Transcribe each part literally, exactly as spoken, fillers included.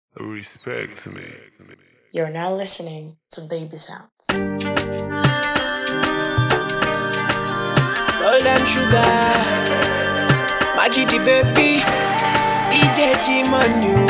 Respect me. You're now listening to Baby Sounds. Roll them sugar, Magic the baby, E J G Manu.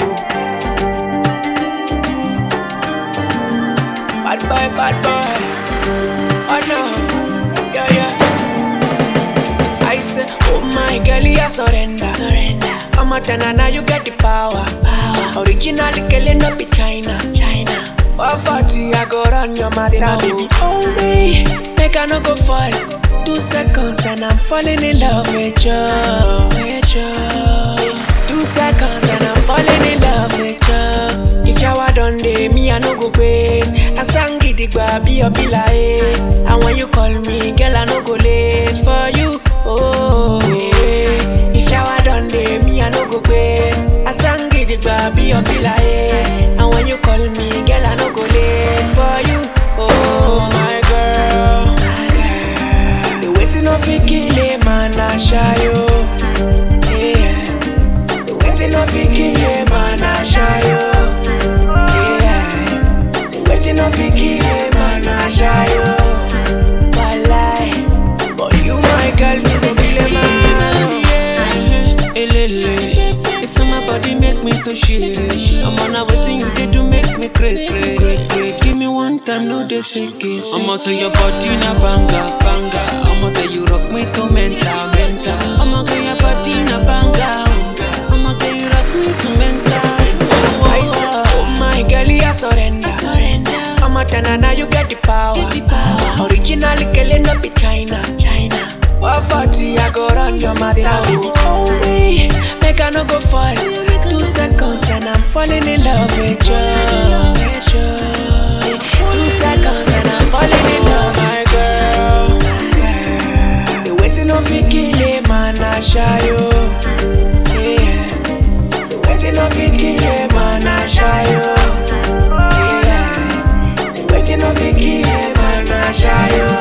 Bad boy, bad boy, oh no, yeah yeah. I say, oh my girl, you surrender, surrender. I'm a tenana, you get the power, power. Originally, girl, no be China, China. four forty, I go run your mouth now, baby. Oh me, make I no go fall. Two seconds and I'm falling in love with you, with you. Two seconds and I'm falling in love with you. If you are done day, me I no go base. I stand giddy baby, you be like. And when you call me, girl I no go late for you. Oh yeah. If you are done day, me I no go base. I stand giddy baby, you be like. And when you call me, girl I no go late for you. Oh my girl. No fi kill a man, I shy yo. Yeah. So waiting no fi kill a man, I shy yo. Yeah. So waiting no fi kill a man, I shy yo. Walai, but you my girl fi no kill a man. Yeah. Elele, it's on my body make me to shit. I'm on a waiting you did to make me cray cray cray cray. Give me one time, no they say kiss. I'ma say your body na banga banga. I'ma tell you rock me to mental, mental. I'ma get your body in a banga. I'ma get you rock me to mental. Oh, I said, oh my girl, you surrender. surrender. I'ma tell her now you get the power. Get the power. Originally, girl, no be China, China. four forty, I go run your mouth now, baby. Oh me, make I no go fall. Two seconds and I'm falling in love with you. With you. Two seconds and I'm falling in love, my girl. No fi kill a man, I shy yo. Yeah. So waiting no fi kill a man, I shy yo. Yeah. So waiting no fi kill a man, I shy yo.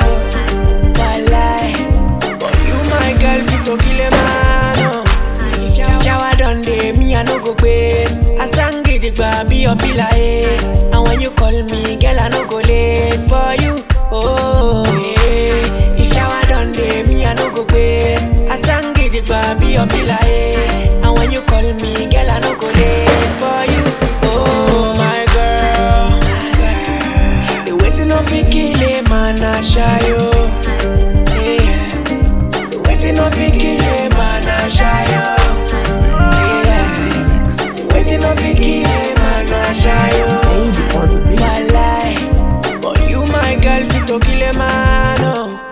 Walai, but you my girl fit to kill a man. Oh. If you are done day, me I no go base. I stand giddy baby, you be like. And when you call me, girl I no go late for you. Oh yeah. If you are done day, me I no go base. I stand giddy baby, you be like. And when you call me, girl I no go late for you. Oh my girl, the waiting no fi kill a man, I shy yo. Yeah. So waiting no fi kill a man, I shy yo. Yeah. So waiting no fi kill a man, I shy yo. Walai, but you my girl fit to kill a man. Oh.